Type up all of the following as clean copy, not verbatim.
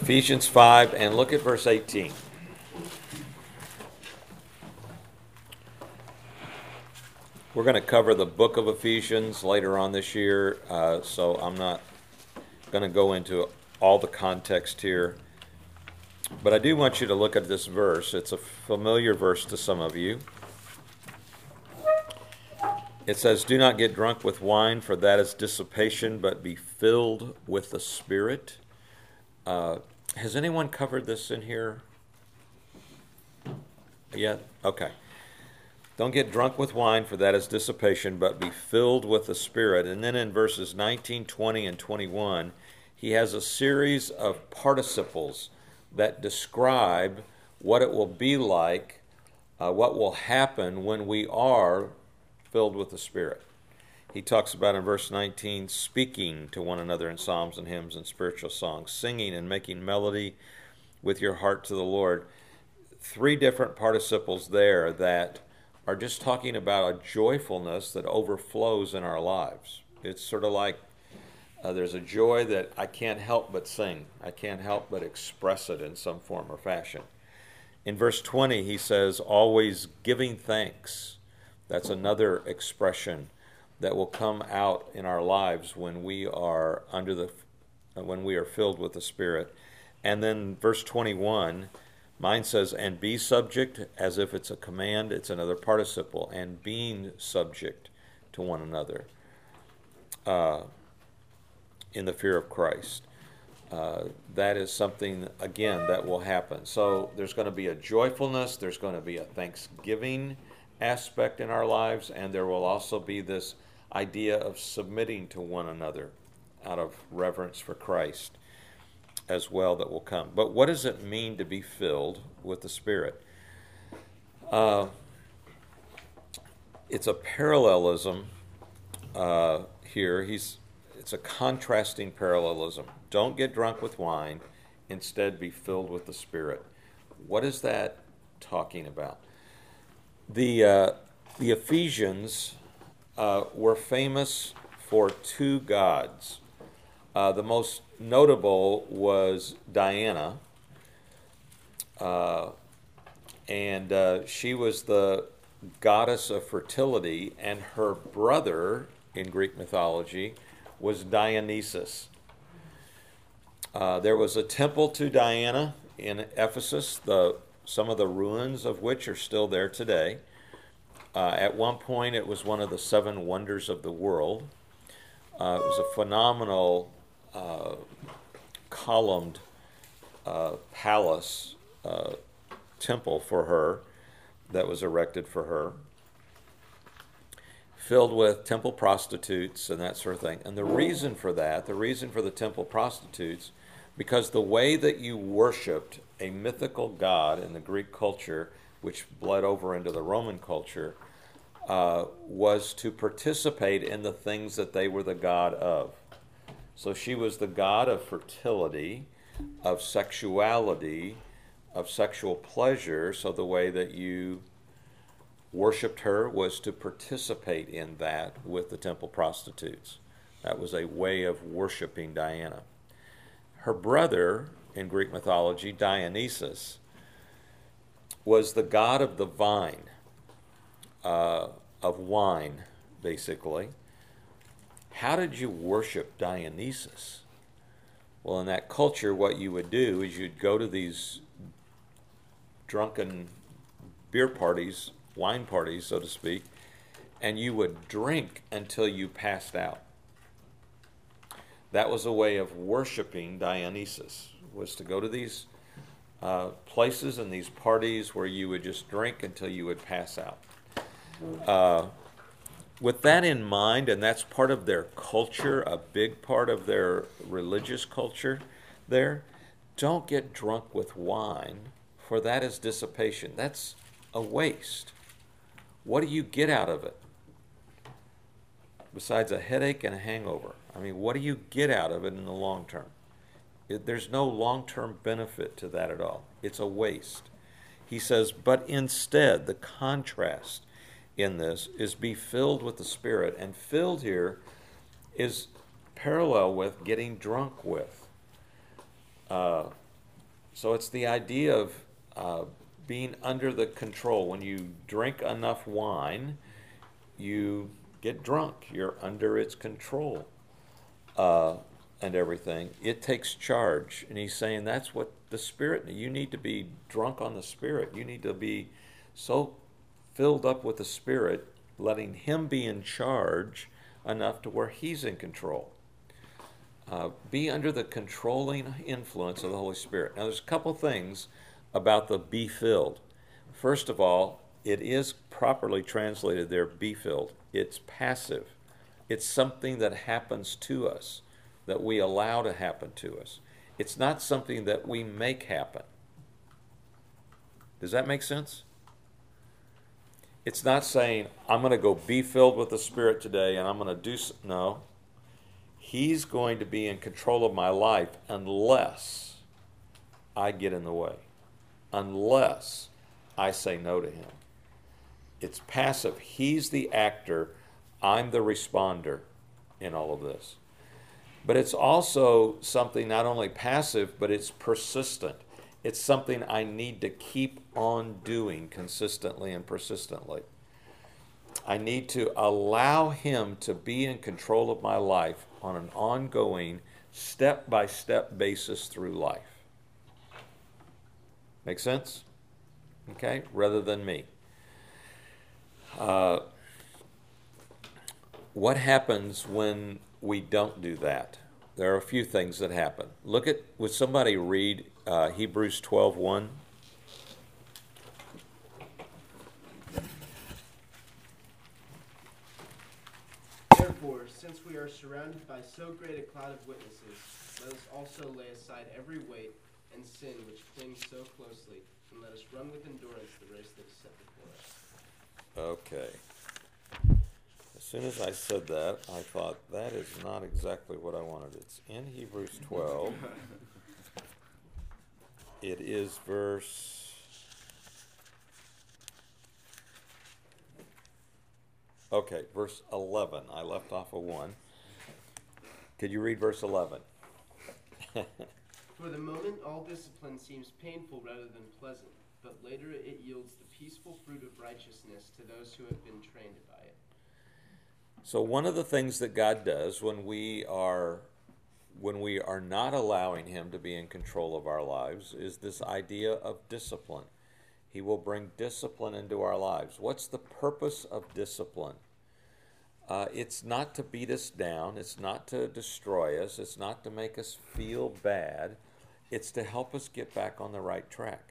Ephesians 5, and look at verse 18. We're going to cover the book of Ephesians later on this year, so I'm not going to go into all the context here. But I do want you to look at this verse. It's a familiar verse to some of you. It says, "Do not get drunk with wine, for that is dissipation, but be filled with the Spirit." Has anyone covered this in here yet? Okay. Don't get drunk with wine, for that is dissipation, but be filled with the Spirit. And then in verses 19, 20, and 21, he has a series of participles that describe what it will be like, what will happen when we are filled with the Spirit. He talks about in verse 19, speaking to one another in psalms and hymns and spiritual songs, singing and making melody with your heart to the Lord. 3 different participles there that are just talking about a joyfulness that overflows in our lives. It's sort of like there's a joy that I can't help but sing. I can't help but express it in some form or fashion. In verse 20, he says, always giving thanks. That's another expression that will come out in our lives when we are when we are filled with the Spirit. And then verse 21, mine says, and be subject, as if it's a command. It's another participle, and being subject to one another in the fear of Christ. That is something, again, that will happen. So there's going to be a joyfulness, there's going to be a thanksgiving aspect in our lives, and there will also be this idea of submitting to one another out of reverence for Christ as well that will come. But what does it mean to be filled with the Spirit? It's a parallelism here. It's a contrasting parallelism. Don't get drunk with wine. Instead, be filled with the Spirit. What is that talking about? The Ephesians were famous for 2 gods. The most notable was Diana, and she was the goddess of fertility, and her brother in Greek mythology was Dionysus. There was a temple to Diana in Ephesus, some of the ruins of which are still there today. At one point, it was one of the 7 wonders of the world. It was a phenomenal columned palace temple for her that was erected for her, filled with temple prostitutes and that sort of thing. And the reason for that, the reason for the temple prostitutes, because the way that you worshipped a mythical god in the Greek culture, which bled over into the Roman culture, was to participate in the things that they were the god of. So she was the god of fertility, of sexuality, of sexual pleasure. So the way that you worshipped her was to participate in that with the temple prostitutes. That was a way of worshiping Diana. Her brother in Greek mythology, Dionysus, was the god of the vine, of wine, basically. How did you worship Dionysus? Well, in that culture, what you would do is you'd go to these drunken beer parties, wine parties, so to speak, and you would drink until you passed out. That was a way of worshiping Dionysus, was to go to these places and these parties where you would just drink until you would pass out. With that in mind, and that's part of their culture, a big part of their religious culture there, don't get drunk with wine, for that is dissipation. That's a waste. What do you get out of it? Besides a headache and a hangover. I mean, what do you get out of it in the long term? There's no long-term benefit to that at all. It's a waste. He says, but instead, the contrast in this is be filled with the Spirit. And filled here is parallel with getting drunk with. So it's the idea of being under the control. When you drink enough wine, you get drunk. You're under its control and everything. It takes charge. And he's saying that's what the Spirit, you need to be drunk on the Spirit. You need to be so filled up with the Spirit, letting Him be in charge enough to where He's in control. Be under the controlling influence of the Holy Spirit. Now, there's a couple things about the be filled. First of all, it is properly translated there, be filled. It's passive. It's something that happens to us, that we allow to happen to us. It's not something that we make happen. Does that make sense? It's not saying, I'm going to go be filled with the Spirit today and I'm going to do no. He's going to be in control of my life unless I get in the way, unless I say no to Him. It's passive. He's the actor. I'm the responder in all of this. But it's also something not only passive, but it's persistent. It's something I need to keep on doing consistently and persistently. I need to allow Him to be in control of my life on an ongoing, step-by-step basis through life. Make sense? Okay? Rather than me. What happens when we don't do that? There are a few things that happen. Would somebody read Hebrews 12:1? Therefore, since we are surrounded by so great a cloud of witnesses, let us also lay aside every weight and sin which clings so closely, and let us run with endurance the race that is set before us. Okay. As soon as I said that, I thought, that is not exactly what I wanted. It's in Hebrews 12. It is verse... Okay, verse 11. I left off of 1. Could you read verse 11? For the moment, all discipline seems painful rather than pleasant, but later it yields the peaceful fruit of righteousness to those who have been trained by it. So one of the things that God does when we are not allowing Him to be in control of our lives is this idea of discipline. He will bring discipline into our lives. What's the purpose of discipline? It's not to beat us down. It's not to destroy us. It's not to make us feel bad. It's to help us get back on the right track.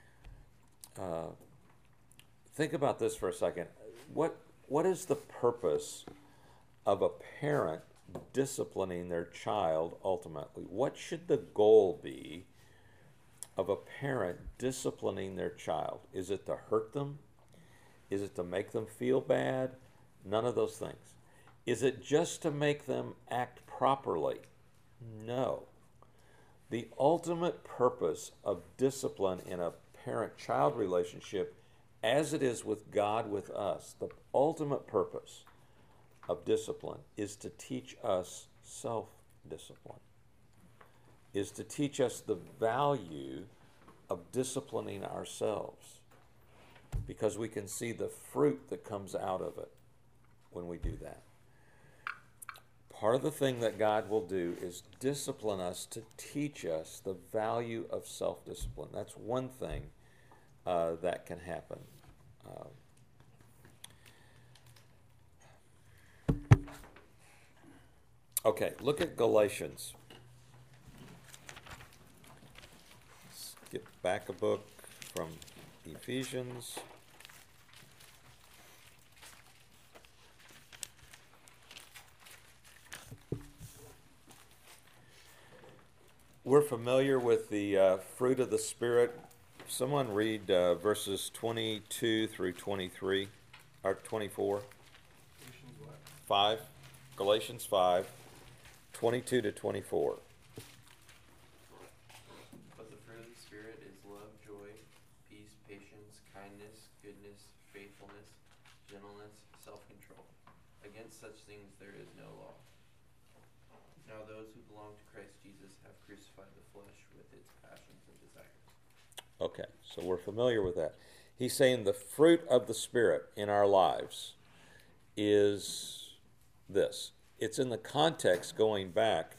Think about this for a second. What is the purpose of a parent disciplining their child ultimately? What should the goal be of a parent disciplining their child? Is it to hurt them? Is it to make them feel bad? None of those things. Is it just to make them act properly? No. The ultimate purpose of discipline in a parent-child relationship, as it is with God with us, the ultimate purpose of discipline is to teach us self-discipline, is to teach us the value of disciplining ourselves, because we can see the fruit that comes out of it when we do that. Part of the thing that God will do is discipline us to teach us the value of self-discipline. That's one thing that can happen. Okay, look at Galatians. Let's get back a book from Ephesians. We're familiar with the fruit of the Spirit. Someone read verses 22 through 23, or 24. Galatians 5, 22 to 24. But the fruit of the Spirit is love, joy, peace, patience, kindness, goodness, faithfulness, gentleness, self-control. Against such things there is no law. Now those who belong to Christ Jesus have crucified the flesh with its passions and desires. Okay, so we're familiar with that. He's saying the fruit of the Spirit in our lives is this. It's in the context going back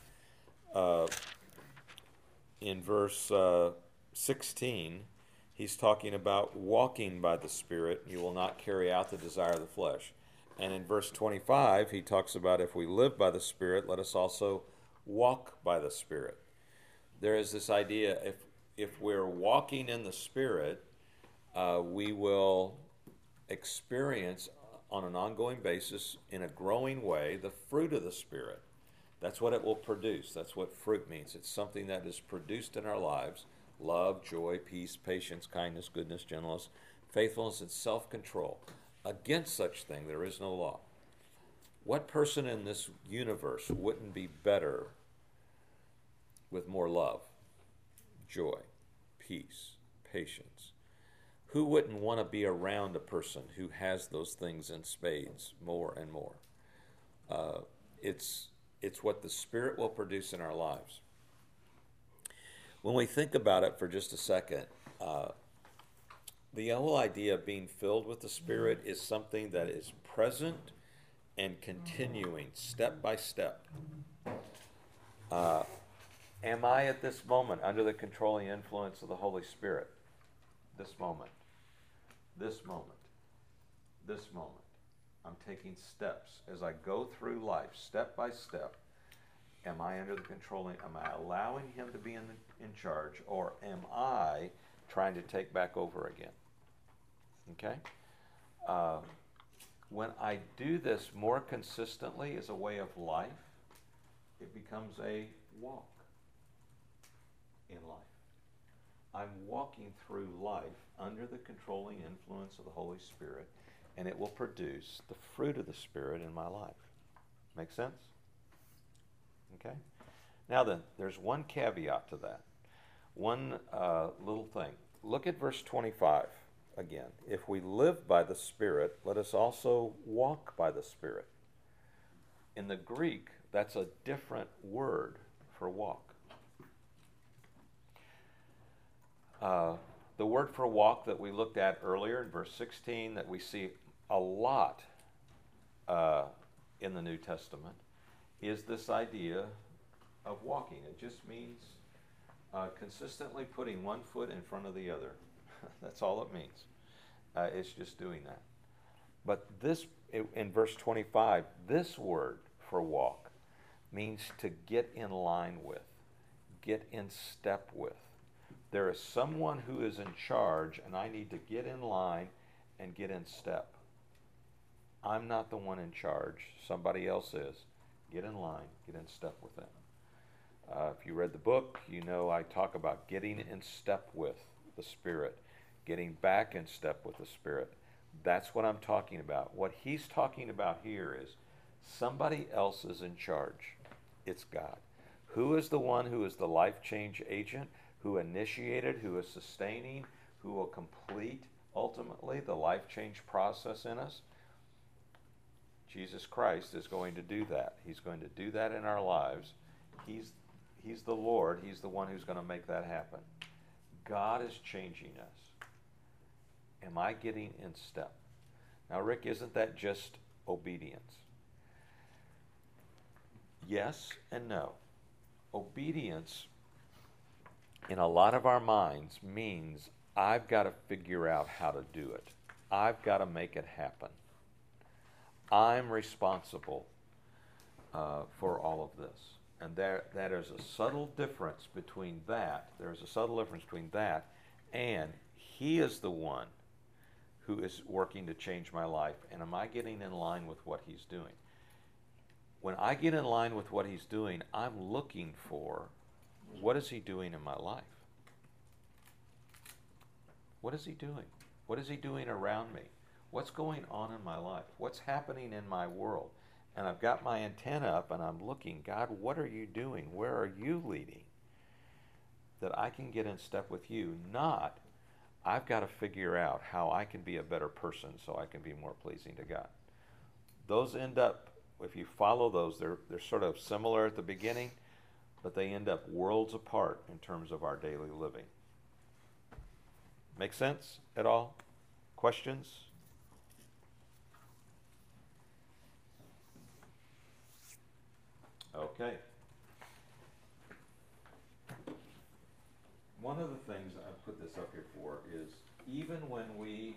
in verse 16. He's talking about walking by the Spirit. You will not carry out the desire of the flesh. And in verse 25, he talks about if we live by the Spirit, let us also walk by the Spirit. There is this idea, if we're walking in the Spirit, we will experience on an ongoing basis, in a growing way, the fruit of the Spirit. That's what it will produce. That's what fruit means. It's something that is produced in our lives: love, joy, peace, patience, kindness, goodness, gentleness, faithfulness, and self-control. Against such thing there is no law. What person in this universe wouldn't be better with more love, joy, peace, patience? Who wouldn't want to be around a person who has those things in spades more and more? It's what the Spirit will produce in our lives. When we think about it for just a second, the whole idea of being filled with the Spirit is something that is present and continuing, step by step. Am I at this moment under the controlling influence of the Holy Spirit? This moment. This moment. This moment. I'm taking steps as I go through life, step by step. Am I under the controlling? Am I allowing Him to be in charge, or am I trying to take back over again? Okay? When I do this more consistently as a way of life, it becomes a walk in life. I'm walking through life under the controlling influence of the Holy Spirit, and it will produce the fruit of the Spirit in my life. Make sense? Okay? Now then, there's one caveat to that. One little thing. Look at verse 25 again. If we live by the Spirit, let us also walk by the Spirit. In the Greek, that's a different word for walk. The word for walk that we looked at earlier in verse 16, that we see a lot in the New Testament, is this idea of walking. It just means consistently putting one foot in front of the other. That's all it means. It's just doing that. But this, in verse 25, this word for walk means to get in line with, get in step with. There is someone who is in charge, and I need to get in line and get in step. I'm not the one in charge. Somebody else is. Get in line, get in step with them. If you read the book, you know I talk about getting in step with the Spirit, getting back in step with the Spirit. That's what I'm talking about. What he's talking about here is somebody else is in charge. It's God. Who is the one who is the life change agent, who initiated, who is sustaining, who will complete ultimately the life change process in us? Jesus Christ is going to do that. He's going to do that in our lives. He's the Lord. He's the one who's going to make that happen. God is changing us. Am I getting in step? Now, Rick, isn't that just obedience? Yes and no. Obedience, in a lot of our minds, means I've got to figure out how to do it. I've got to make it happen. I'm responsible for all of this. And that is a subtle difference between that. There's a subtle difference between that and He is the one who is working to change my life. And am I getting in line with what He's doing? When I get in line with what He's doing, I'm looking for, what is He doing in my life? What is He doing? What is He doing around me? What's going on in my life? What's happening in my world? And I've got my antenna up and I'm looking, God, what are you doing? Where are you leading? That I can get in step with you, not I've got to figure out how I can be a better person so I can be more pleasing to God. Those end up, if you follow those, they're sort of similar at the beginning, but they end up worlds apart in terms of our daily living. Make sense at all? Questions? Okay. One of the things I put this up here for is even when we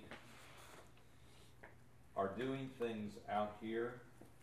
are doing things out here,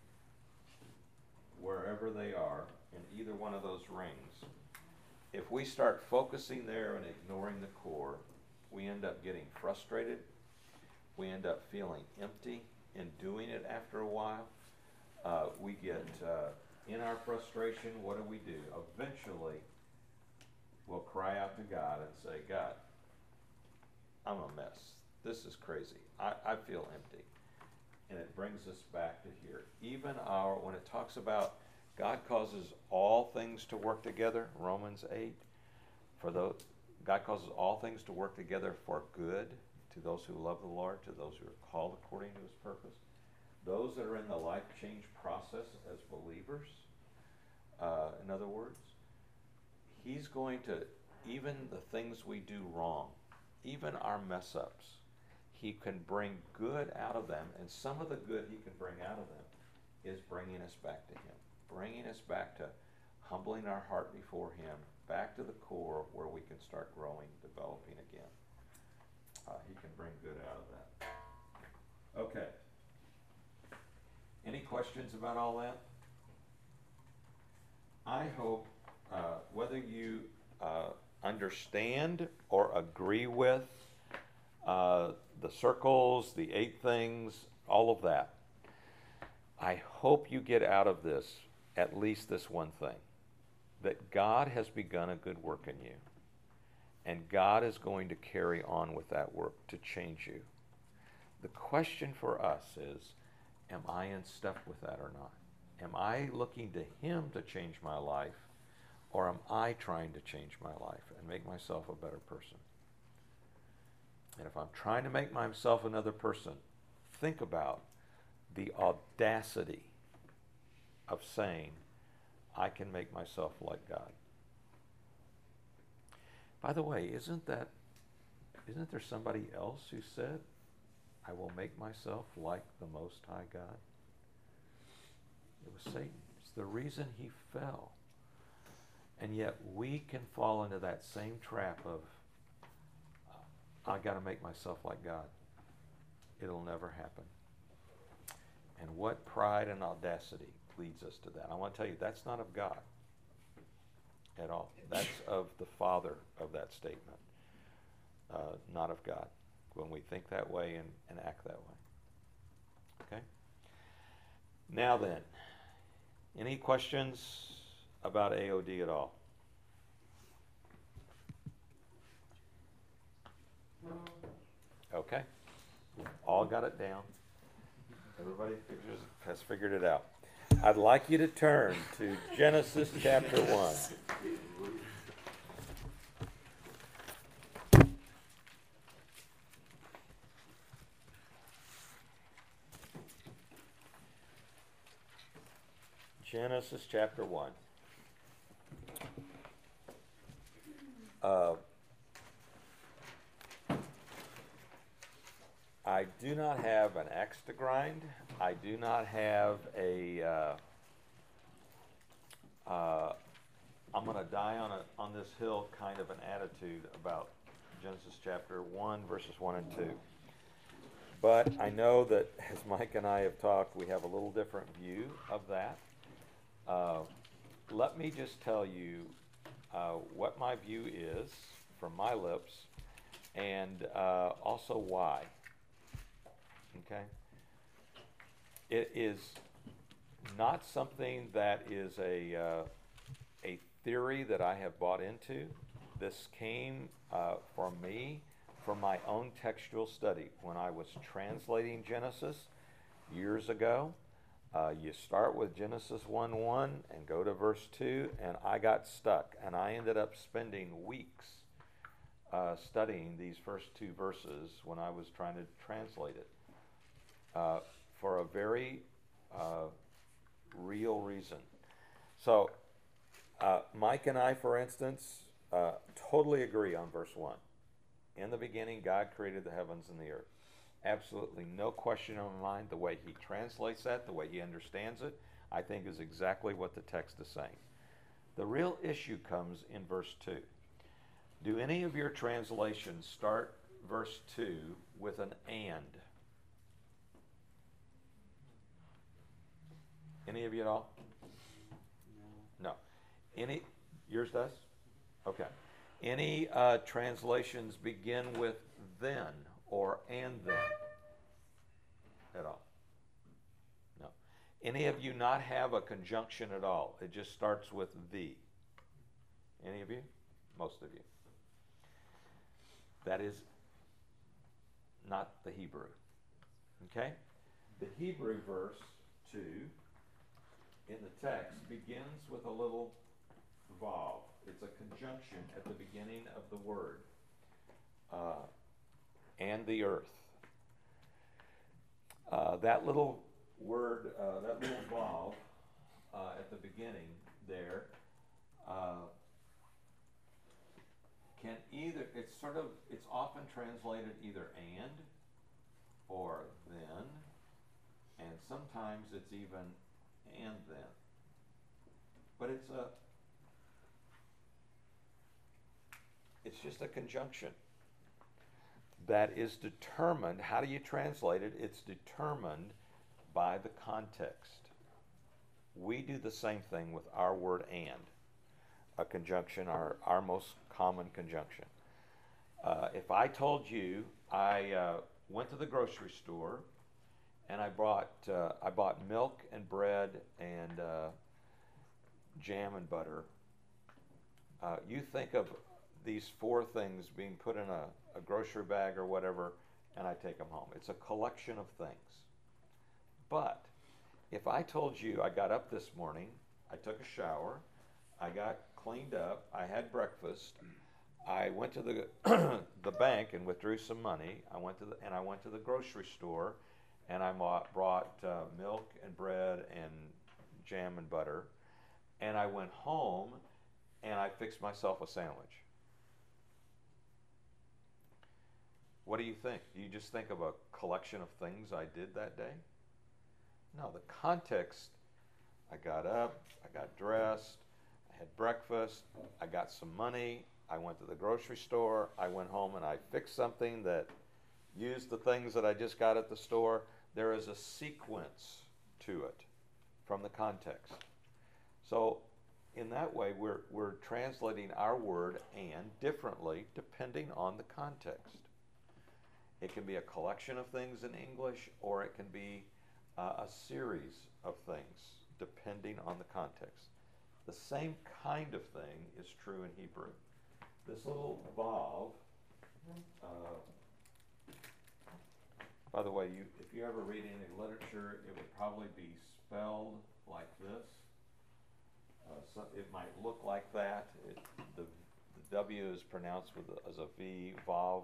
wherever they are, in either one of those rings, if we start focusing there and ignoring the core, we end up getting frustrated. We end up feeling empty in doing it after a while. We get in our frustration, what do? Eventually, we'll cry out to God and say, God, I'm a mess. This is crazy. I feel empty. And it brings us back to here. Even when it talks about God causes all things to work together, Romans 8, God causes all things to work together for good to those who love the Lord, to those who are called according to his purpose. Those that are in the life change process as believers, in other words, he's going to, even the things we do wrong, even our mess ups, he can bring good out of them. And some of the good he can bring out of them is bringing us back to him, bringing us back to humbling our heart before him, back to the core where we can start growing, developing again. He can bring good out of that. Okay. Any questions about all that? I hope whether you understand or agree with the circles, the 8 things, all of that, I hope you get out of this at least this one thing, that God has begun a good work in you, and God is going to carry on with that work to change you. The question for us is, am I in step with that or not? Am I looking to him to change my life, or am I trying to change my life and make myself a better person? And if I'm trying to make myself another person, think about the audacity of saying, I can make myself like God. By the way, isn't there somebody else who said, I will make myself like the Most High God? It was Satan. It's the reason he fell. And yet we can fall into that same trap of, I got to make myself like God. It'll never happen. And what pride and audacity leads us to that? I want to tell you, that's not of God at all. That's of the father of that statement, not of God, when we think that way and act that way. Okay? Now then, any questions about AOD at all? Okay. All got it down. Everybody has figured it out. I'd like you to turn to Genesis chapter 1. Genesis chapter 1. I do not have an axe to grind. I do not have a I'm going to die on this hill kind of an attitude about Genesis chapter 1, verses 1 and 2. But I know that as Mike and I have talked, we have a little different view of that. Let me just tell you what my view is from my lips, and also why. Okay? It is not something that is a theory that I have bought into. This came for me from my own textual study. When I was translating Genesis years ago, you start with Genesis 1:1 and go to verse 2, and I got stuck, and I ended up spending weeks studying these first 2 verses when I was trying to translate it for a very real reason. So Mike and I, for instance, totally agree on verse 1. In the beginning, God created the heavens and the earth. Absolutely no question in my mind. The way he translates that, the way he understands it, I think is exactly what the text is saying. The real issue comes in verse 2. Do any of your translations start verse 2 with an and? Any of you at all? No. Any? Yours does? Okay. Any translations begin with then or and then at all? No. Any of you not have a conjunction at all? It just starts with the. Any of you? Most of you. That is not the Hebrew. Okay? The Hebrew verse 2 in the text begins with a little vav. It's a conjunction at the beginning of the word. And the earth. That little word, that little vav at the beginning there can either, it's often translated either and or then, and sometimes it's even and then. But it's just a conjunction that is determined. How do you translate it? It's determined by the context. We do the same thing with our word and, a conjunction, our most common conjunction. If I told you I went to the grocery store and I bought milk and bread and jam and butter, you think of these four things being put in a grocery bag or whatever, and I take them home. It's a collection of things. But if I told you I got up this morning, I took a shower, I got cleaned up, I had breakfast, I went to the the bank and withdrew some money, I went to the grocery store, and I brought milk and bread and jam and butter, and I went home and I fixed myself a sandwich. What do you think? Do you just think of a collection of things I did that day? No, the context, I got up, I got dressed, I had breakfast, I got some money, I went to the grocery store, I went home and I fixed something that used the things that I just got at the store. There is a sequence to it from the context. So in that way, we're translating our word and differently depending on the context. It can be a collection of things in English, or it can be a series of things depending on the context. The same kind of thing is true in Hebrew. This little vav, by the way, if you ever read any literature, it would probably be spelled like this. So it might look like that. The W is pronounced as a V, vav.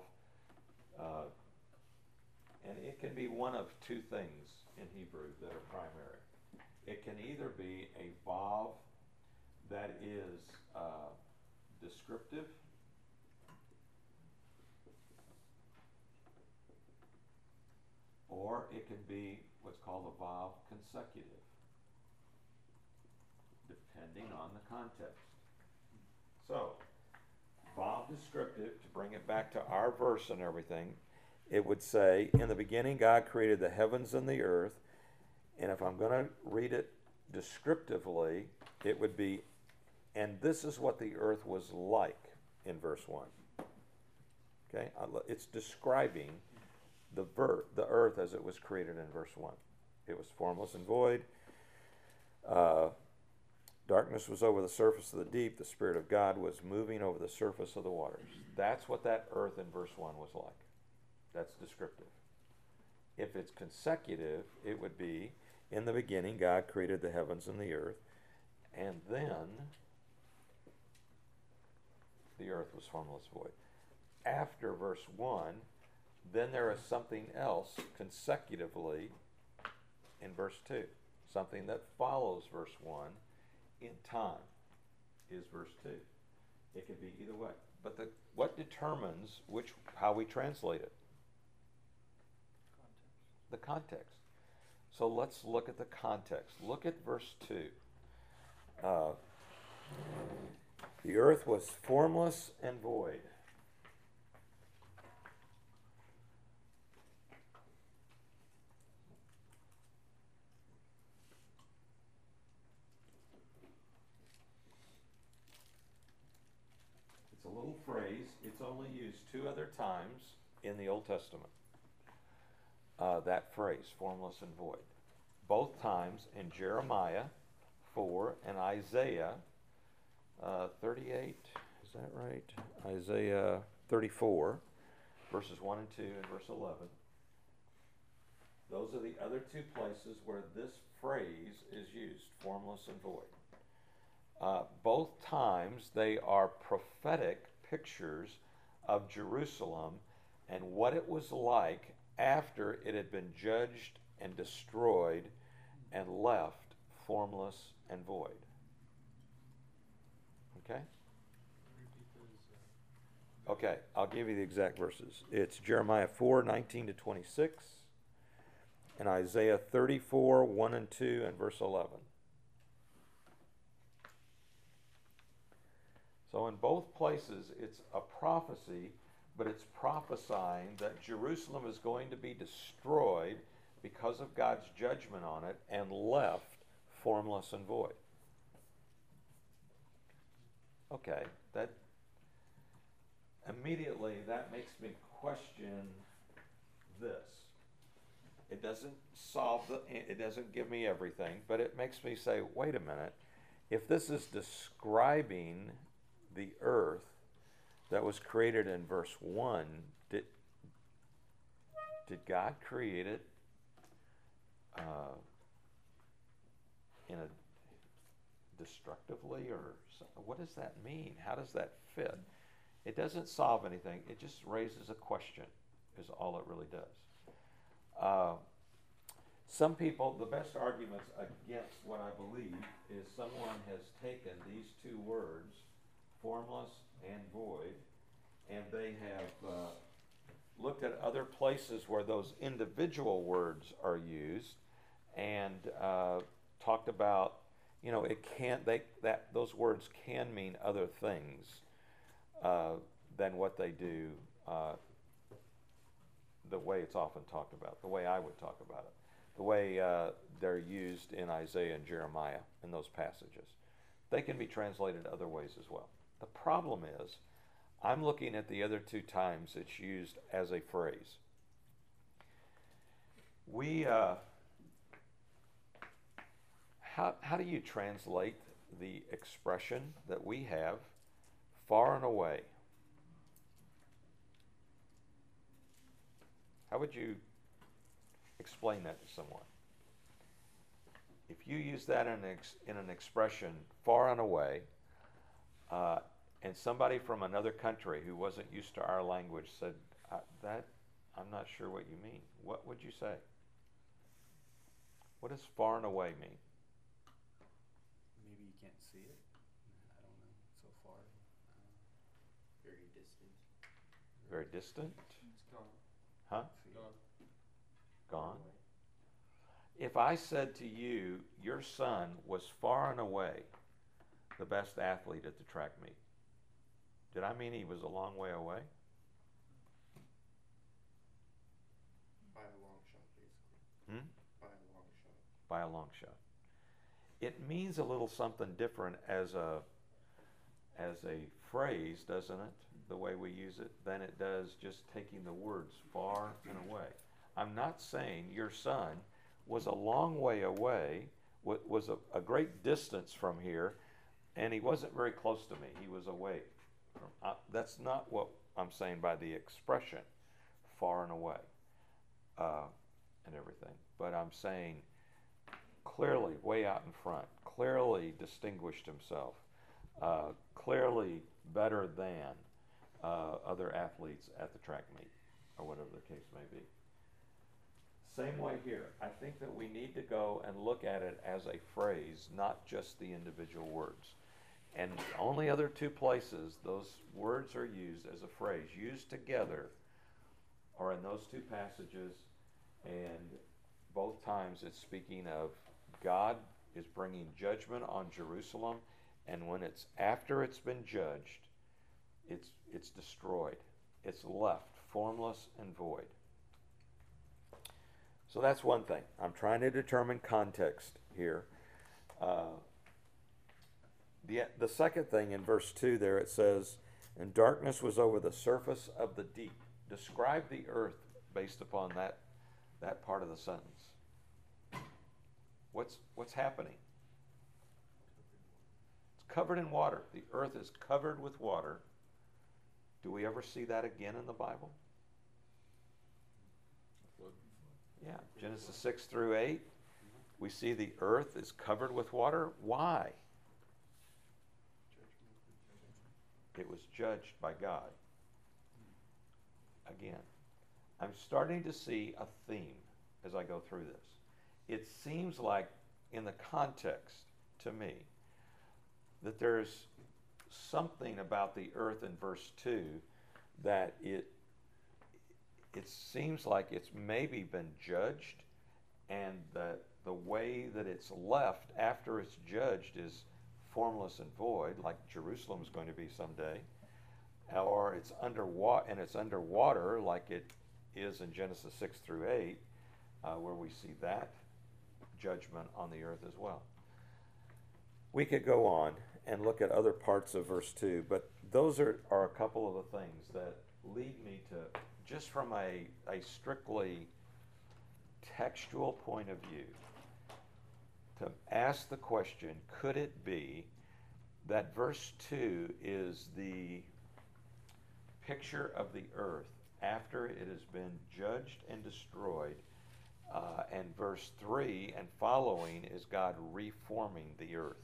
And it can be one of two things in Hebrew that are primary. It can either be a vav that is descriptive, or it can be what's called a vav consecutive, depending on the context. So, vav descriptive, to bring it back to our verse and everything, it would say, in the beginning God created the heavens and the earth. And if I'm going to read it descriptively, it would be, and this is what the earth was like in verse 1. Okay? It's describing the earth as it was created in verse 1. It was formless and void. Darkness was over the surface of the deep. The Spirit of God was moving over the surface of the waters. That's what that earth in verse 1 was like. That's descriptive. If it's consecutive, it would be, in the beginning, God created the heavens and the earth, and then the earth was formless void. After verse 1, then there is something else consecutively in verse 2, something that follows verse 1 in time. is verse 2. It could be either way. But what determines how we translate it? The context. So let's look at the context. Look at verse 2. The earth was formless and void. It's a little phrase. It's only used 2 other times in the Old Testament. That phrase, formless and void. Both times in Jeremiah 4 and Isaiah 38, is that right? Isaiah 34, verses 1 and 2 and verse 11. Those are the other 2 places where this phrase is used, formless and void. Both times they are prophetic pictures of Jerusalem and what it was like after it had been judged and destroyed and left formless and void. Okay? Okay, I'll give you the exact verses. It's Jeremiah 4, 19 to 26, and Isaiah 34, 1 and 2, and verse 11. So in both places, it's a prophecy, but it's prophesying that Jerusalem is going to be destroyed because of God's judgment on it and left formless and void. Okay, that immediately that makes me question this. It doesn't it doesn't give me everything, but it makes me say, wait a minute, if this is describing the earth that was created in verse 1, did God create it in a destructively, or what does that mean? How does that fit? It doesn't solve anything. It just raises a question, is all it really does. Some people, the best arguments against what I believe is someone has taken these 2 words, formless and void, and they have looked at other places where those individual words are used and talked about, those words can mean other things than what they do, the way it's often talked about, the way I would talk about it, the way they're used in Isaiah and Jeremiah in those passages. They can be translated other ways as well. The problem is, I'm looking at the other 2 times it's used as a phrase. How do you translate the expression that we have, far and away? How would you explain that to someone? If you use that in an expression, far and away, and somebody from another country who wasn't used to our language said, I'm not sure what you mean. What would you say? What does far and away mean? Maybe you can't see it. I don't know. So far. Very distant. Very distant? It's gone. Huh? Gone. Gone? If I said to you, your son was far and away the best athlete at the track meet, did I mean he was a long way away? By a long shot, basically. By a long shot. By a long shot. It means a little something different as a phrase, doesn't it? The way we use it, than it does just taking the words far and away. I'm not saying your son was a long way away, was a great distance from here, and he wasn't very close to me. He was away. That's not what I'm saying by the expression, far and away, and everything. But I'm saying clearly, way out in front, clearly distinguished himself, clearly better than other athletes at the track meet, or whatever the case may be. Same way here. I think that we need to go and look at it as a phrase, not just the individual words. And the only other two places those words are used as a phrase, used together, are in those two passages, and both times it's speaking of God is bringing judgment on Jerusalem, and when it's after it's been judged, it's destroyed. It's left formless and void. So that's one thing. I'm trying to determine context here. The second thing in verse 2 there, it says, and darkness was over the surface of the deep. Describe the earth based upon that part of the sentence. What's happening? It's covered in water. The earth is covered with water. Do we ever see that again in the Bible? Yeah, Genesis 6 through 8. We see the earth is covered with water. Why? It was judged by God. Again, I'm starting to see a theme as I go through this. It seems like, in the context, to me, that there's something about the earth in verse 2 that it seems like it's maybe been judged, and that the way that it's left after it's judged is formless and void, like Jerusalem is going to be someday, or it's underwater, like it is in Genesis 6 through 8, where we see that judgment on the earth as well. We could go on and look at other parts of verse 2, but those are a couple of the things that lead me to, just from a strictly textual point of view, to ask the question, could it be that verse 2 is the picture of the earth after it has been judged and destroyed, and verse 3 and following is God reforming the earth?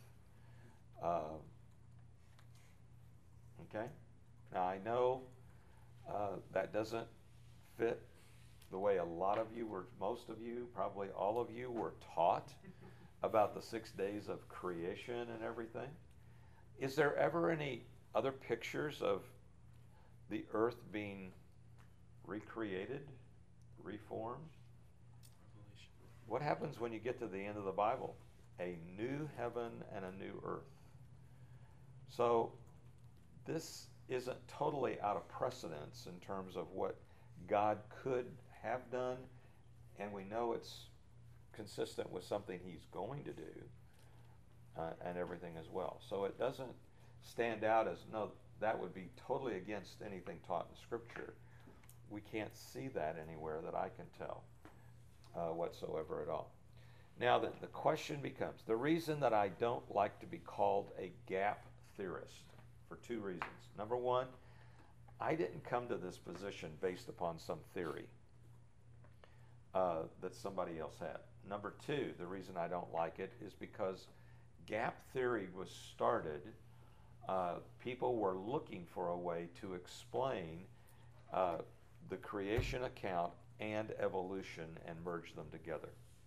Okay? Now I know that doesn't fit the way a lot of you were, most of you, probably all of you were taught about the 6 days of creation and everything. Is there ever any other pictures of the earth being recreated, reformed? What happens when you get to the end of the Bible? A new heaven and a new earth. So this isn't totally out of precedence in terms of what God could have done, and we know it's consistent with something he's going to do, and everything as well. So it doesn't stand out as, no, that would be totally against anything taught in Scripture. We can't see that anywhere that I can tell whatsoever at all. Now the question becomes, the reason that I don't like to be called a gap theorist, for two reasons. Number one, I didn't come to this position based upon some theory that somebody else had. Number two, the reason I don't like it is because gap theory was started, people were looking for a way to explain the creation account and evolution and merge them together.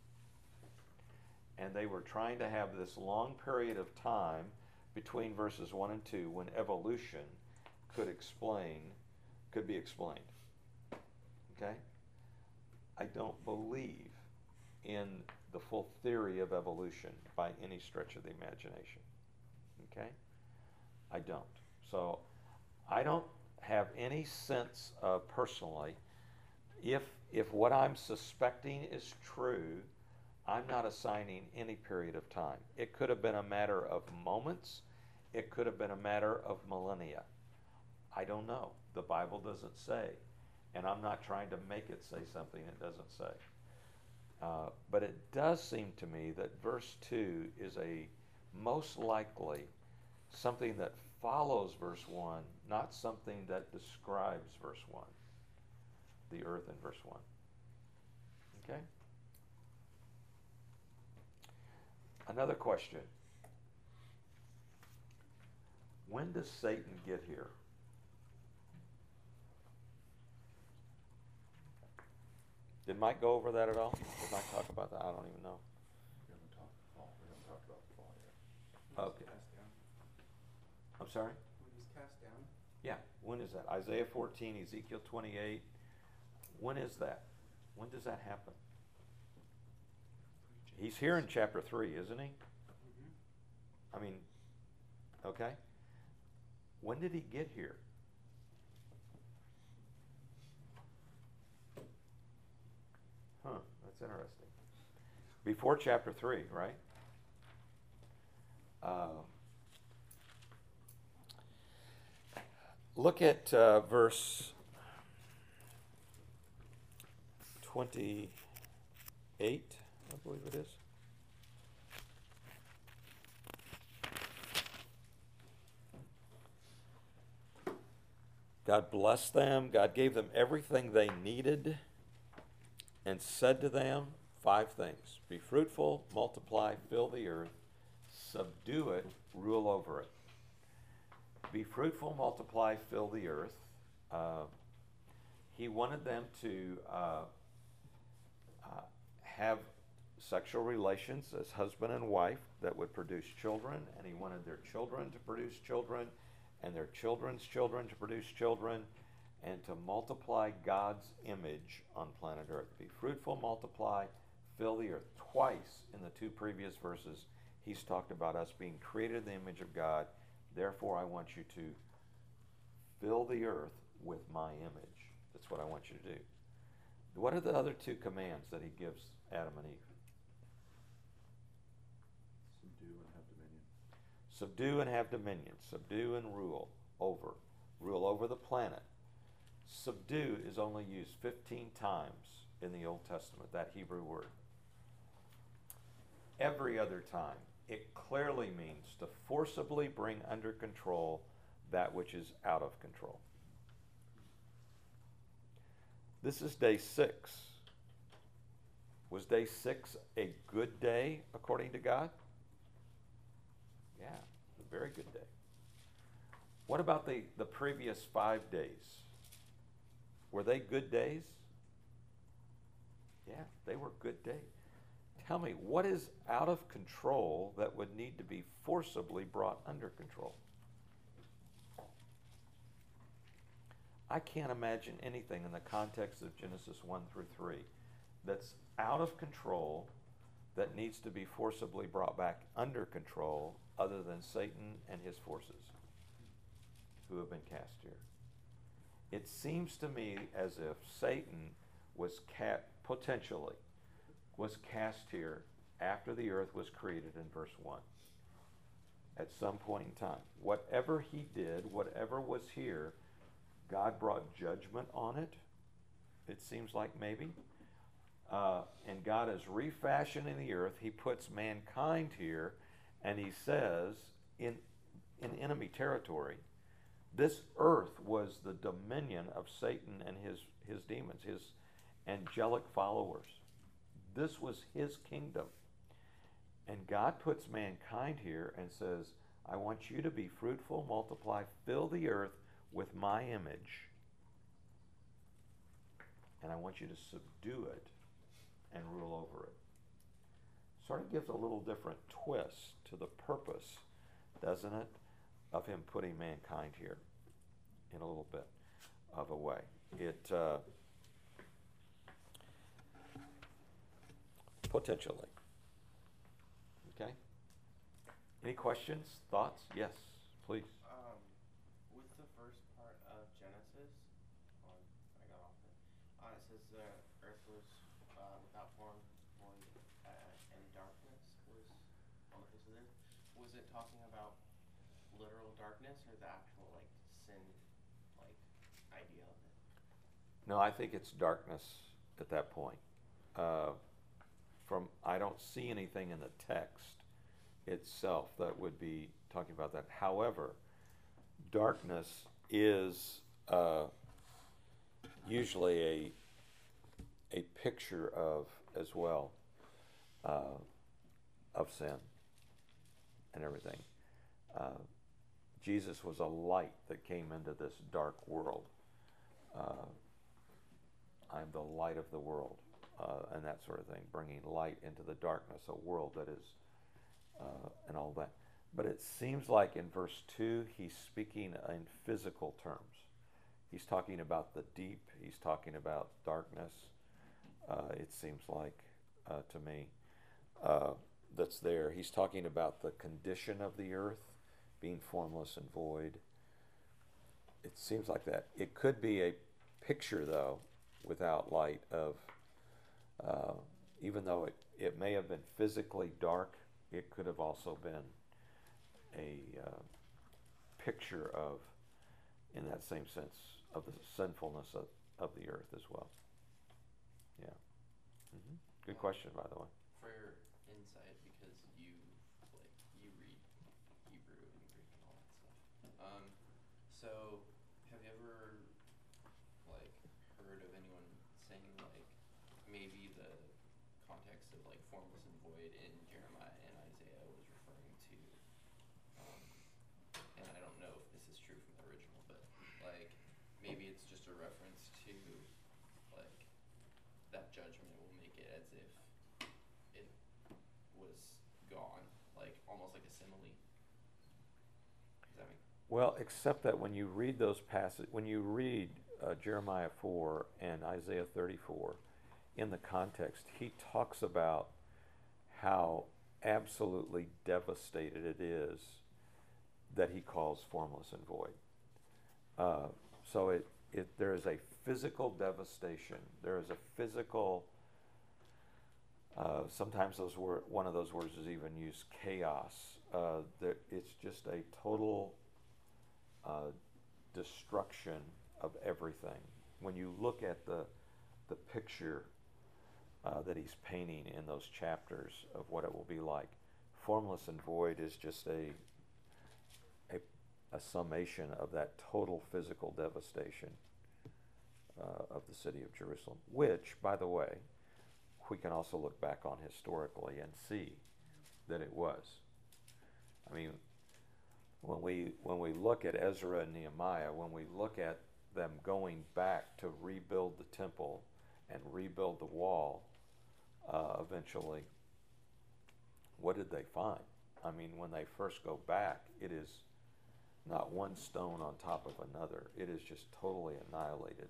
And they were trying to have this long period of time between verses 1 and 2 when evolution could be explained. Okay? I don't believe in the full theory of evolution by any stretch of the imagination. Okay? I don't. So I don't have any sense of, personally, if what I'm suspecting is true, I'm not assigning any period of time. It could have been a matter of moments. It could have been a matter of millennia. I don't know. The Bible doesn't say. And I'm not trying to make it say something it doesn't say. But it does seem to me that verse 2 is most likely something that follows verse 1, not something that describes verse 1. The earth in verse 1. Okay? Another question. When does Satan get here? Did Mike go over that at all? Did Mike talk about that? I don't even know. We haven't talked about the fall yet. Okay. I'm sorry? When he's cast down? Yeah, when is that? Isaiah 14, Ezekiel 28. When is that? When does that happen? He's here in chapter 3, isn't he? Mm-hmm. I mean, okay. When did he get here? Huh, that's interesting. Before chapter 3, right? Look at verse 28, I believe it is. God blessed them. God gave them everything they needed and said to them 5 things. Be fruitful, multiply, fill the earth, subdue it, rule over it. Be fruitful, multiply, fill the earth. He wanted them to have sexual relations as husband and wife that would produce children, and he wanted their children to produce children, and their children's children to produce children, and to multiply God's image on planet Earth. Be fruitful, multiply, fill the earth. Twice in the 2 previous verses, he's talked about us being created in the image of God. Therefore, I want you to fill the earth with my image. That's what I want you to do. What are the other 2 commands that he gives Adam and Eve? Subdue and have dominion. Subdue and have dominion. Subdue and rule over. Rule over the planet. Subdue is only used 15 times in the Old Testament, that Hebrew word. Every other time, it clearly means to forcibly bring under control that which is out of control. This is day 6. Was day 6 a good day according to God? Yeah, a very good day. What about the previous 5 days? Were they good days? Yeah, they were good days. Tell me, what is out of control that would need to be forcibly brought under control? I can't imagine anything in the context of Genesis 1 through 3 that's out of control that needs to be forcibly brought back under control other than Satan and his forces who have been cast here. It seems to me as if Satan was potentially was cast here after the earth was created in verse 1. At some point in time. Whatever he did, whatever was here, God brought judgment on it. It seems like maybe. And God is refashioning the earth. He puts mankind here, and he says, in enemy territory, this earth was the dominion of Satan and his demons, his angelic followers. This was his kingdom. And God puts mankind here and says, I want you to be fruitful, multiply, fill the earth with my image. And I want you to subdue it and rule over it. Sort of gives a little different twist to the purpose, doesn't it, of him putting mankind here in a little bit of a way. It potentially. Okay? Any questions, thoughts? Yes, please. With the first part of Genesis, I got off it. It says the earth was without form, void, and darkness was on the face of the earth. Was it talking about literal darkness or the actual sin idea of it? No, I think it's darkness at that point. I don't see anything in the text itself that would be talking about that. However, darkness is usually a picture of as well of sin and everything. Jesus was a light that came into this dark world. I'm the light of the world, and that sort of thing, bringing light into the darkness, a world that is, and all that. But it seems like in verse 2, he's speaking in physical terms. He's talking about the deep. He's talking about darkness. It seems like to me that's there. He's talking about the condition of the earth being formless and void. It seems like that. It could be a picture, though, without light of, even though it may have been physically dark, it could have also been a picture of, in that same sense, of the sinfulness of the earth as well. Yeah. Good question, by the way. For your insight, because you read Hebrew and Greek and all that stuff. So have you ever heard of anyone saying maybe the context of formless and void in Jeremiah and Isaiah was referring to, and I don't know if this is true from the original, but maybe it's just a reference to that judgment will make it as if it was gone, almost like a simile. Does that make? Well, except that when you read those passages, when you read Jeremiah 4 and Isaiah 34, in the context, he talks about how absolutely devastated it is that he calls formless and void. So there is a physical devastation. There is a physical. Sometimes one of those words is even used, chaos. It's just a total destruction of everything. When you look at the picture that he's painting in those chapters of what it will be like, formless and void is just a summation of that total physical devastation of the city of Jerusalem, which, by the way, we can also look back on historically and see that it was. I mean, when we look at Ezra and Nehemiah, when we look at them going back to rebuild the temple and rebuild the wall, eventually, what did they find? I mean, when they first go back, it is not one stone on top of another. It is just totally annihilated,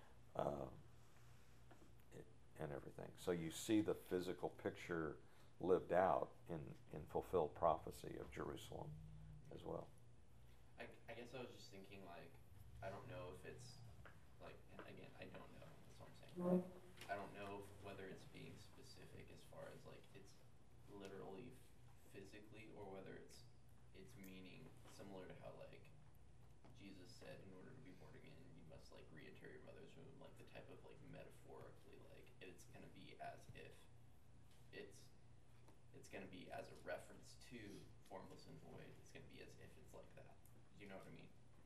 and everything. So you see the physical picture lived out in fulfilled prophecy of Jerusalem as well. I guess I was just thinking, I don't know if it's, and again, I don't know, that's what I'm saying. I don't know whether it's being specific as far as, it's literally physically, or whether it's meaning similar to how, Jesus said, in order to be born again, you must, re-enter your mother's womb, the type of, metaphorically, it's going to be as if it's going to be as a reference to formless and void. It's going to be as if it's like that. Do you know what I mean?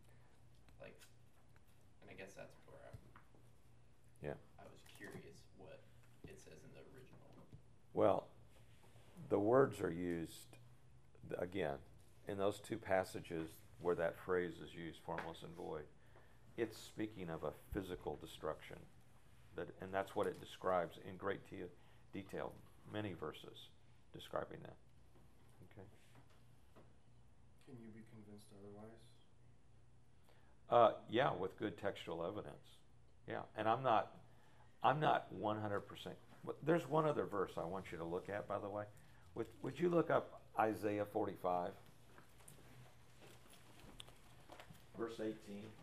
And I guess that's where I was curious what it says in the original. Well, the words are used, again, in those two passages where that phrase is used, formless and void. It's speaking of a physical destruction. And that's what it describes in great detail, many verses describing that. Okay. Can you be convinced otherwise? Yeah, with good textual evidence. Yeah, and I'm not 100%. There's one other verse I want you to look at, by the way. Would you look up Isaiah 45, verse 18?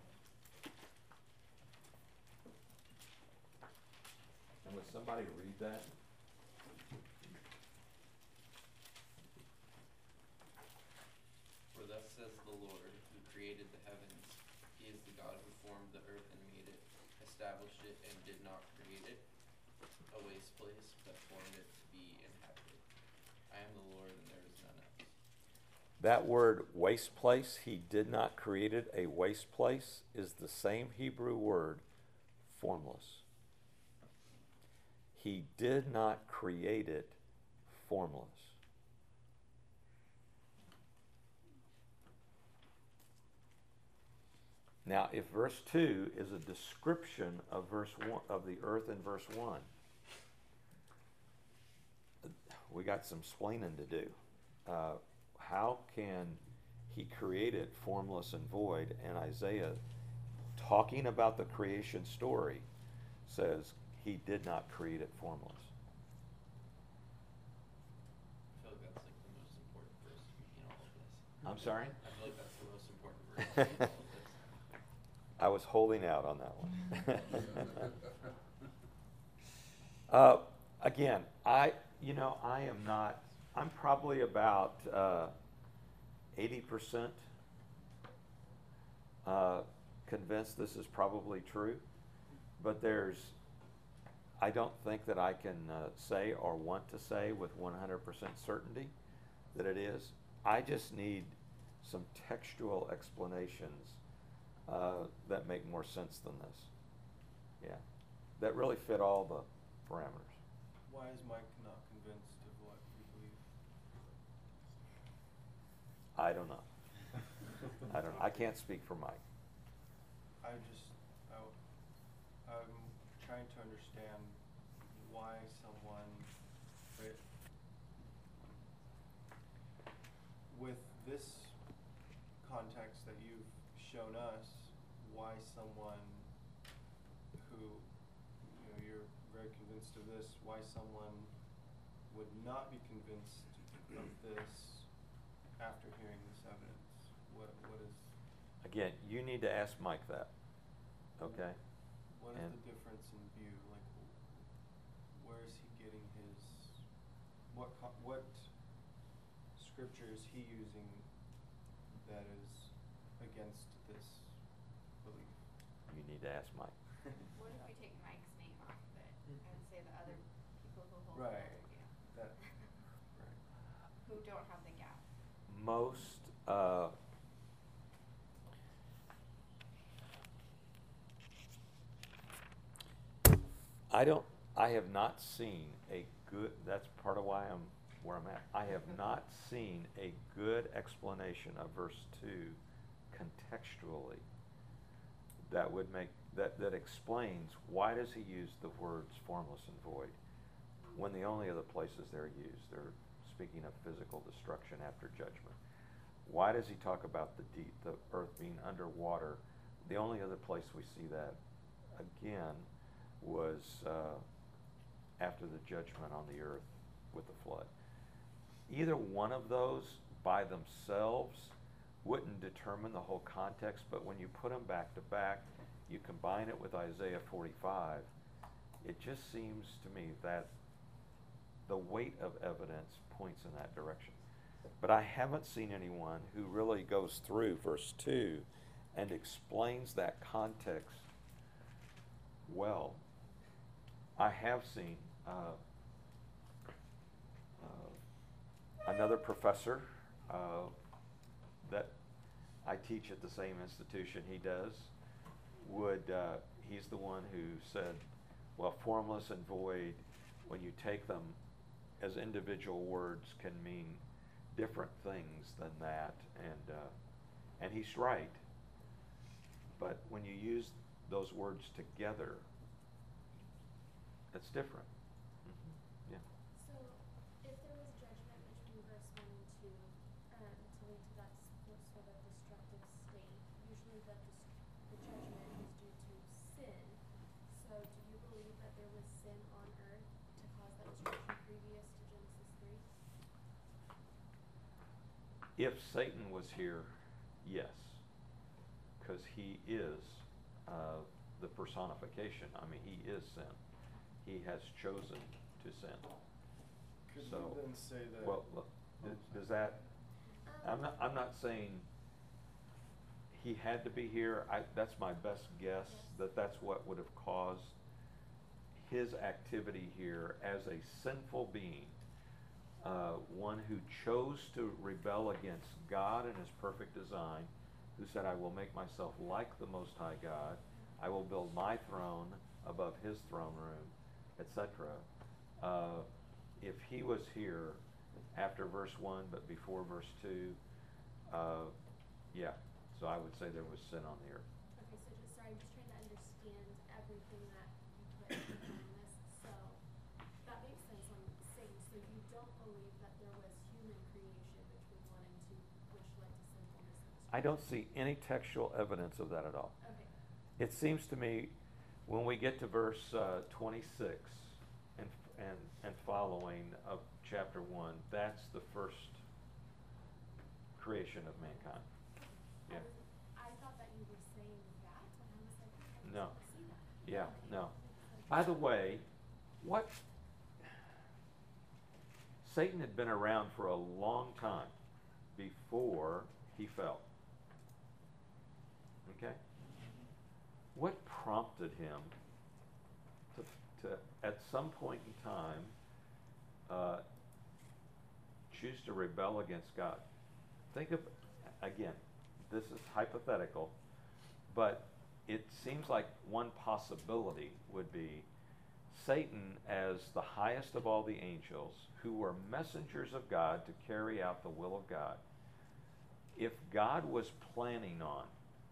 And would somebody read that? For thus says the Lord, who created the heavens, he is the God who formed the earth and made it, established it and did not create it, a waste place, but formed it to be inhabited. I am the Lord, and there is none else. That word waste place, he did not create it, a waste place, is the same Hebrew word, formless. He did not create it formless. Now, if verse 2 is a description of verse 1 of the earth in verse 1, we got some splaining to do. how can he create it formless and void? And Isaiah, talking about the creation story, says he did not create it formless. I feel like that's like the most important verse in all of this. I'm sorry? I feel like that's the most important verse in all of this. I was holding out on that one. Again, I am not, I'm probably about 80% convinced this is probably true, but I don't think that I can say or want to say with 100% certainty that it is. I just need some textual explanations that make more sense than this. Yeah, that really fit all the parameters. Why is Mike not convinced of what you believe? I don't know. I can't speak for Mike. I'm trying to understand why someone, right, with this context that you've shown us, why someone who, you're very convinced of this, why someone would not be convinced of this after hearing this evidence. What is... Again, you need to ask Mike that, okay? What is the difference in view? Like, where is he getting his... What scripture is he using that is against this belief? You need to ask Mike. What if we take Mike's name off of it and say the other people who hold Right. the view? That, right. Who don't have the gap? Most I have not seen a good, that's part of why I'm where I'm at. I have not seen a good explanation of verse 2 contextually that would make, that explains why does he use the words formless and void when the only other places they're used, they're speaking of physical destruction after judgment. Why does he talk about the deep, the earth being underwater? The only other place we see that, again, was after the judgment on the earth with the flood. Either one of those by themselves wouldn't determine the whole context, but when you put them back to back, you combine it with Isaiah 45, it just seems to me that the weight of evidence points in that direction. But I haven't seen anyone who really goes through verse 2 and explains that context well. I have seen another professor that I teach at the same institution he does, he's the one who said, well, formless and void, when you take them as individual words, can mean different things than that, and he's right. But when you use those words together, it's different. Mm-hmm. Yeah. So, if there was judgment between verse 1 and 2 to lead to that sort of destructive state, usually the judgment is due to sin. So, do you believe that there was sin on earth to cause that destruction previous to Genesis 3? If Satan was here, yes, because he is the personification. I mean, he is sin. He has chosen to sin. Could So, you then say that... well, look, does that? I'm not saying he had to be here. That's my best guess, that that's what would have caused his activity here as a sinful being, one who chose to rebel against God and his perfect design, who said, I will make myself like the Most High God. I will build my throne above his throne room, etc. If he was here after verse 1 but before verse 2, yeah. So I would say there was sin on the earth. Okay, so I'm just trying to understand everything that you put in this. So, that makes sense. I'm saying, so you don't believe that there was human creation between 1 and 2? I don't see any textual evidence of that at all. Okay. It seems to me when we get to verse 26 and following of chapter 1, that's the first creation of mankind. Yeah. I thought that you were saying that, and I was like, I just No. don't see that. Yeah, Okay. no. By the way, what Satan had been around for a long time before he fell. Okay? What prompted him to at some point in time, choose to rebel against God? Think of, again, this is hypothetical, but it seems like one possibility would be Satan as the highest of all the angels, who were messengers of God to carry out the will of God. If God was planning on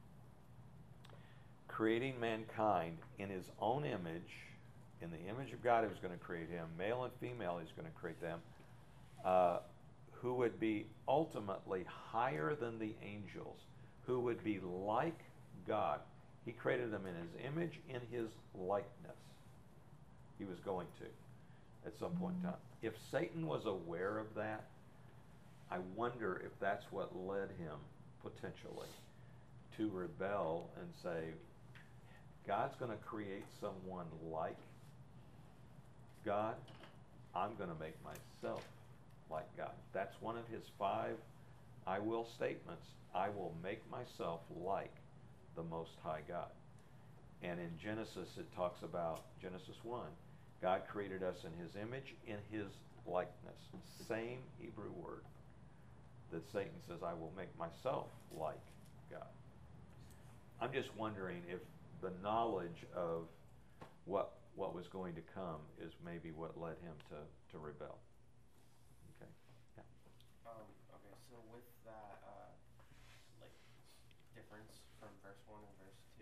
creating mankind in his own image, in the image of God he was going to create him, male and female he's going to create them, who would be ultimately higher than the angels, who would be like God. He created them in his image, in his likeness. He was going to at some point in time. If Satan was aware of that, I wonder if that's what led him potentially to rebel and say, God's going to create someone like God. I'm going to make myself like God. That's one of his 5 I will statements. I will make myself like the Most High God. And in Genesis it talks about, Genesis 1, God created us in his image, in his likeness. Same Hebrew word that Satan says, I will make myself like God. I'm just wondering if the knowledge of what was going to come is maybe what led him to rebel. Okay. Yeah. Okay, so with that, like, difference from verse 1 and verse 2,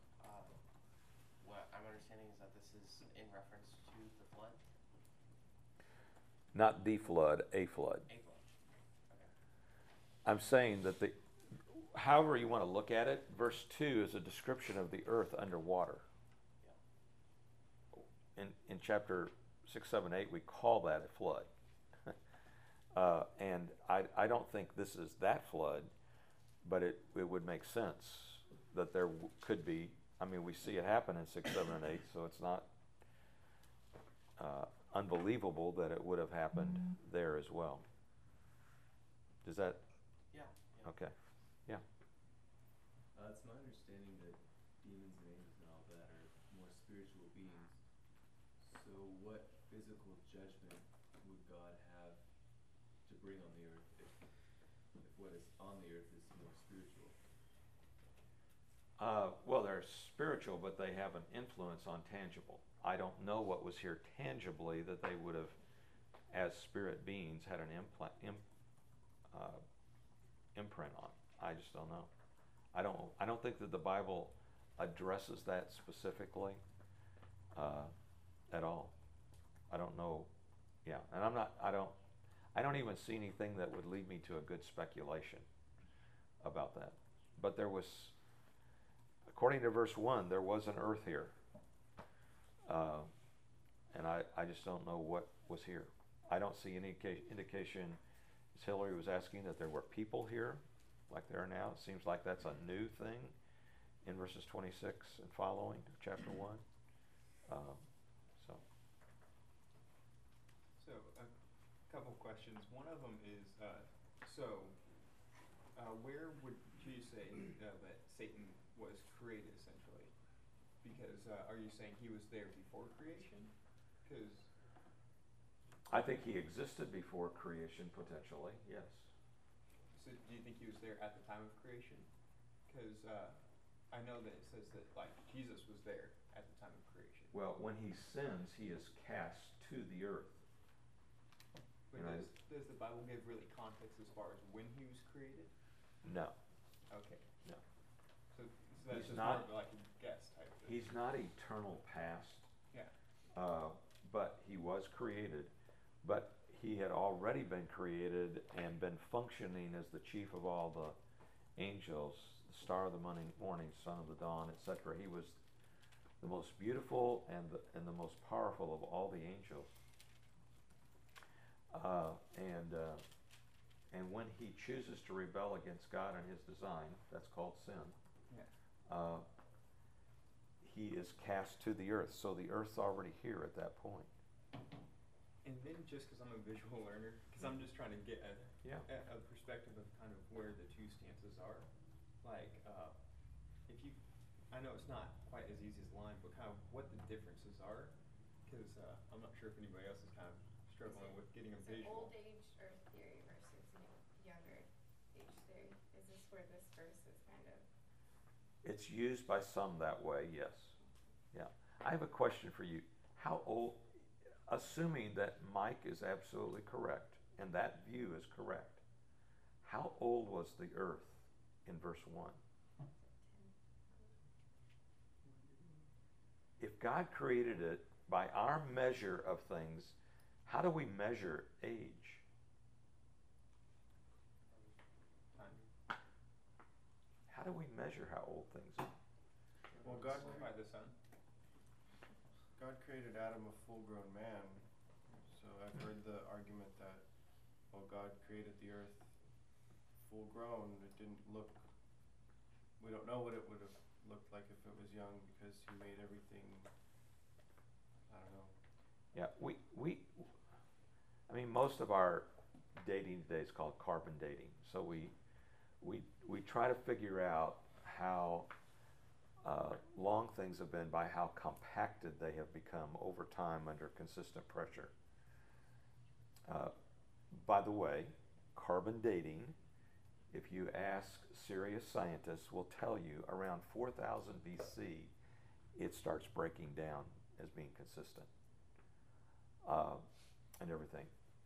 what I'm understanding is that this is in reference to the flood? Not the flood, a flood. A flood. Okay. I'm saying that however you want to look at it, verse 2 is a description of the earth underwater. Yeah. In chapter 6, 7, 8, we call that a flood. And I don't think this is that flood, but it would make sense that there could be. I mean, we see it happen in 6, 7, and 8, so it's not unbelievable that it would have happened there as well. Does that? Yeah. Okay. Yeah. It's my understanding that demons and angels and all that are more spiritual beings. So what physical judgment would God have to bring on the earth if what is on the earth is more spiritual? Well, they're spiritual, but they have an influence on tangible. I don't know what was here tangibly that they would have, as spirit beings, had an imprint on. I just don't know. I don't think that the Bible addresses that specifically at all. I don't know. Yeah, and I don't even see anything that would lead me to a good speculation about that. But there was, according to verse 1, there was an earth here. And I just don't know what was here. I don't see any indication, as Hillary was asking, that there were people here like there are now. It seems like that's a new thing in verses 26 and following of chapter 1. So a couple questions. One of them is, where would you say that Satan was created essentially? Because are you saying he was there before creation? Because I think he existed before creation, potentially, yes. so do you think he was there at the time of creation? Because I know that it says that like Jesus was there at the time of creation. Well, when he sins, he is cast to the earth. But does the Bible give really context as far as when he was created? No. Okay. No. So that's He's just not- more of like a guess type thing. He's not eternal past, Yeah. but he was created. But he had already been created and been functioning as the chief of all the angels, the star of the morning, son of the dawn, etc. He was the most beautiful and the most powerful of all the angels. And when he chooses to rebel against God and his design, that's called sin. Yeah. He is cast to the earth. So the earth's already here at that point. And then just because I'm a visual learner, because I'm just trying to get a perspective of kind of where the two stances are. Like, if you, I know it's not quite as easy as line, but kind of what the differences are, because I'm not sure if anybody else is kind of struggling with getting a visual. Old age Earth theory versus younger age theory. Is this where this verse is kind of? It's used by some that way, yes. Yeah. I have a question for you. How old, assuming that Mike is absolutely correct and that view is correct, how old was the earth in verse 1? If God created it by our measure of things, how do we measure age? How do we measure how old things are? Well, by the sun. God created Adam a full-grown man, so I've heard the argument that, well, God created the earth full-grown. It didn't look. We don't know what it would have looked like if it was young because He made everything. I don't know. Yeah, I mean, most of our dating today is called carbon dating. So we try to figure out how long things have been by how compacted they have become over time under consistent pressure. By the way, carbon dating, if you ask serious scientists, will tell you around 4000 BC, it starts breaking down as being consistent and everything.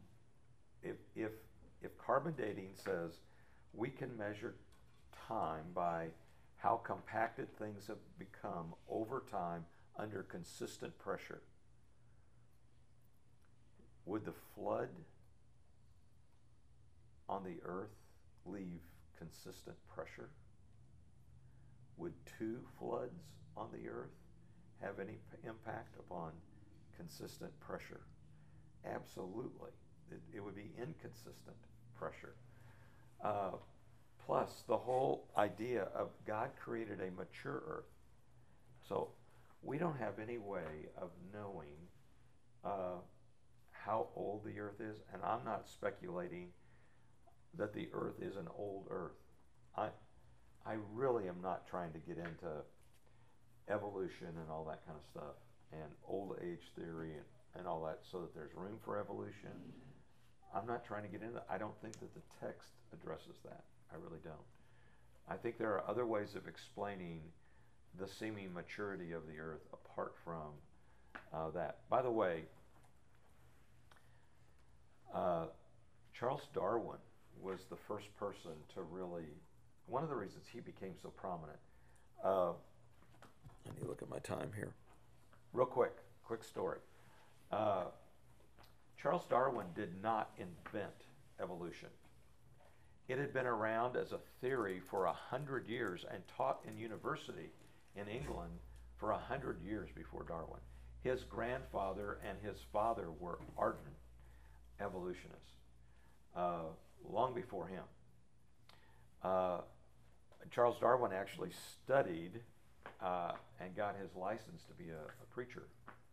If carbon dating says we can measure time by how compacted things have become over time under consistent pressure, would the flood on the earth leave consistent pressure? Would 2 floods on the earth have any impact upon consistent pressure? Absolutely. It would be inconsistent pressure. Plus, the whole idea of God created a mature earth. So we don't have any way of knowing how old the earth is, and I'm not speculating that the earth is an old earth. I really am not trying to get into evolution and all that kind of stuff, and old age theory and all that, so that there's room for evolution. I'm not trying to get into that. I don't think that the text addresses that. I really don't. I think there are other ways of explaining the seeming maturity of the earth apart from that. By the way, Charles Darwin was the first person to really, one of the reasons he became so prominent. Let me look at my time here. Real quick story. Charles Darwin did not invent evolution. It had been around as a theory for 100 years and taught in university in England for 100 years before Darwin. His grandfather and his father were ardent evolutionists long before him. Charles Darwin actually studied and got his license to be a preacher.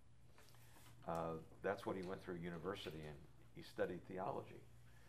That's what he went through university, and he studied theology.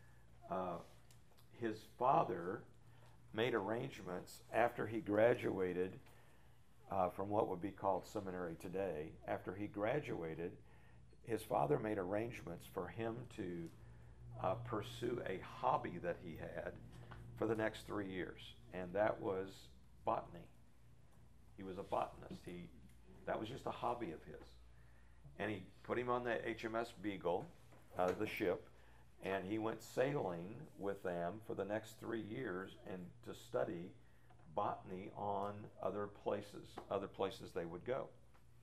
His father made arrangements after he graduated from what would be called seminary today. After he graduated, his father made arrangements for him to pursue a hobby that he had for the next 3 years, and that was botany. He was a botanist. That was just a hobby of his. And he put him on the HMS Beagle, the ship, and he went sailing with them for the next 3 years and to study botany on other places they would go.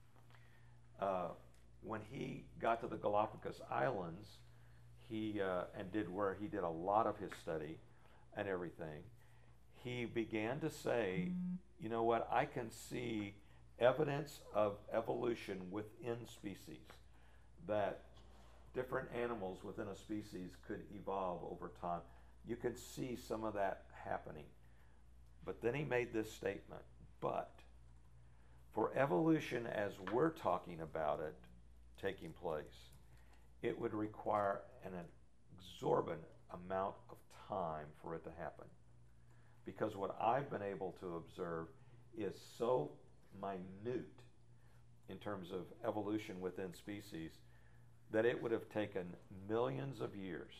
When he got to the Galapagos Islands, he did a lot of his study and everything. he began to say, you know what, I can see evidence of evolution within species, that different animals within a species could evolve over time. You can see some of that happening. But then he made this statement, but for evolution as we're talking about it taking place, it would require an exorbitant amount of time for it to happen. Because what I've been able to observe is so minute in terms of evolution within species that it would have taken millions of years.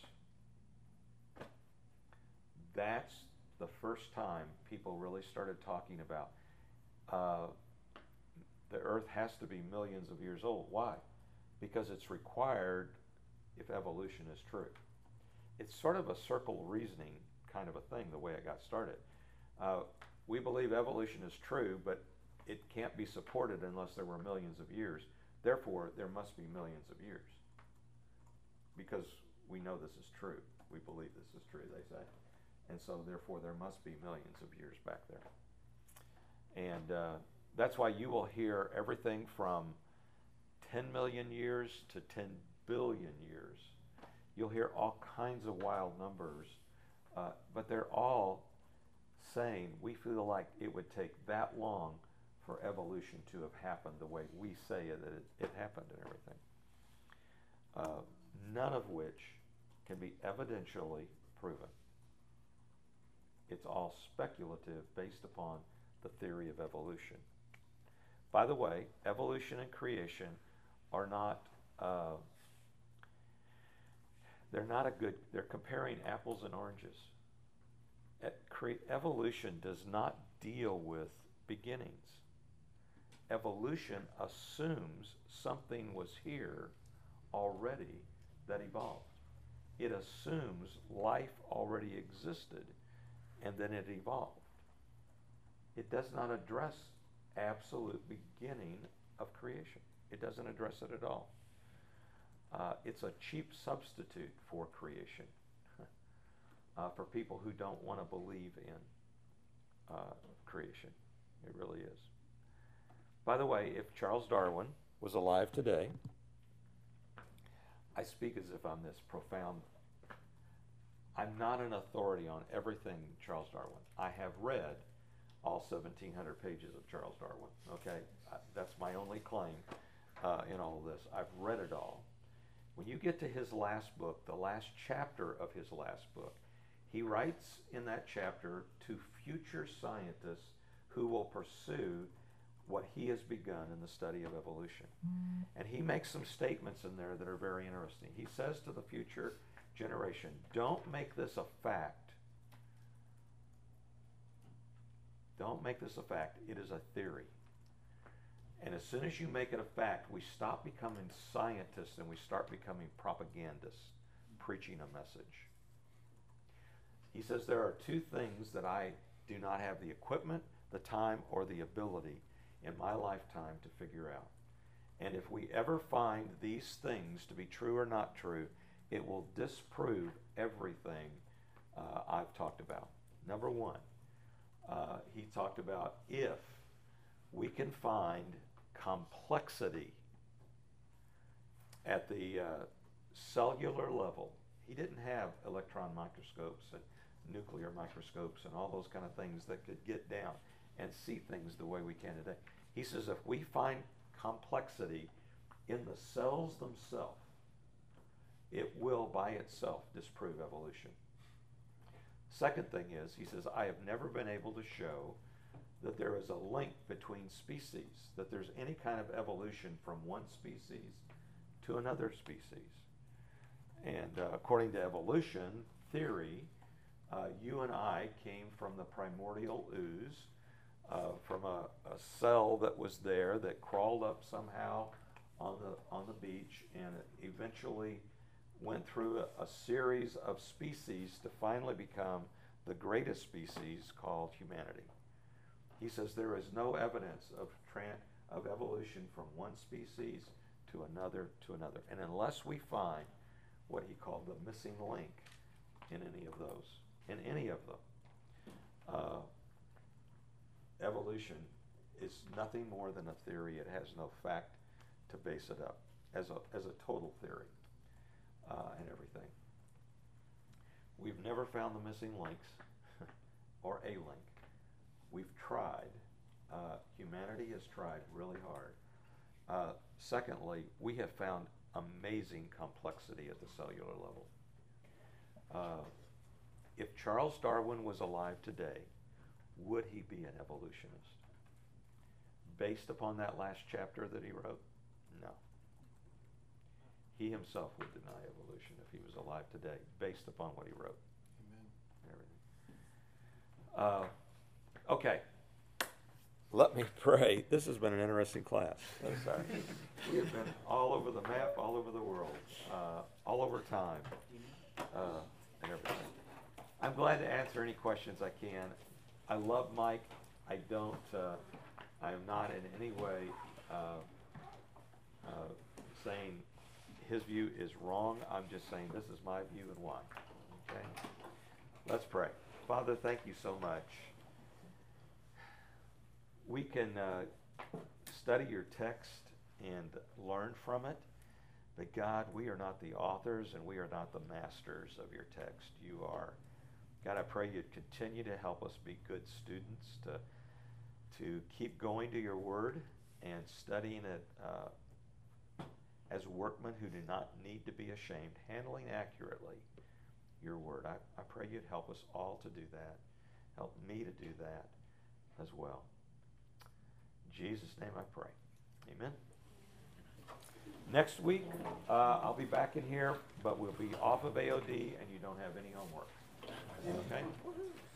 That's the first time people really started talking about the earth has to be millions of years old. Why? Because it's required if evolution is true. It's sort of a circle reasoning kind of a thing, the way it got started. We believe evolution is true, but it can't be supported unless there were millions of years. Therefore, there must be millions of years. Because we know this is true. We believe this is true, they say. And so, therefore, there must be millions of years back there. And that's why you will hear everything from 10 million years to 10 billion years. You'll hear all kinds of wild numbers, but they're all saying we feel like it would take that long for evolution to have happened the way we say it happened and everything. None of which can be evidentially proven. It's all speculative based upon the theory of evolution. By the way, evolution and creation are not, they're comparing apples and oranges. Evolution does not deal with beginnings. Evolution assumes something was here already that evolved. It assumes life already existed and then it evolved. It does not address absolute beginning of creation. It doesn't address it at all. It's a cheap substitute for creation for people who don't want to believe in creation. It really is. By the way, if Charles Darwin was alive today, I speak as if I'm this profound. I'm not an authority on everything Charles Darwin. I have read all 1,700 pages of Charles Darwin. Okay, that's my only claim in all of this. I've read it all. When you get to his last book, the last chapter of his last book, he writes in that chapter to future scientists who will pursue what he has begun in the study of evolution. And he makes some statements in there that are very interesting. He says to the future generation, don't make this a fact. Don't make this a fact. It is a theory. And as soon as you make it a fact, we stop becoming scientists and we start becoming propagandists, preaching a message. He says there are two things that I do not have the equipment, the time, or the ability in my lifetime to figure out. And if we ever find these things to be true or not true, it will disprove everything I've talked about. Number one, he talked about if we can find complexity at the cellular level. He didn't have electron microscopes and nuclear microscopes and all those kind of things that could get down and see things the way we can today. He says if we find complexity in the cells themselves, it will by itself disprove evolution. Second thing is, he says, I have never been able to show that there is a link between species, that there's any kind of evolution from one species to another species. And according to evolution theory, you and I came from the primordial ooze, from a cell that was there that crawled up somehow on the beach and eventually went through a series of species to finally become the greatest species called humanity. He says there is no evidence of evolution from one species to another to another. And unless we find what he called the missing link in any of those, in any of them, evolution is nothing more than a theory. It has no fact to base it up as a total theory and everything. We've never found the missing links or a link. We've tried. Humanity has tried really hard. Secondly, we have found amazing complexity at the cellular level. If Charles Darwin was alive today, would he be an evolutionist? Based upon that last chapter that he wrote? No. He himself would deny evolution if he was alive today, based upon what he wrote. Amen. Okay. Let me pray. This has been an interesting class. We have been all over the map, all over the world, all over time, and everything. I'm glad to answer any questions I can. I love Mike. I am not in any way saying his view is wrong. I'm just saying this is my view and why. Okay? Let's pray. Father, thank you so much. We can study your text and learn from it, but God, we are not the authors and we are not the masters of your text. You are. God, I pray you'd continue to help us be good students, to keep going to your word and studying it as workmen who do not need to be ashamed, handling accurately your word. I pray you'd help us all to do that. Help me to do that as well. In Jesus' name I pray. Amen. Next week, I'll be back in here, but we'll be off of AOD and you don't have any homework. Okay?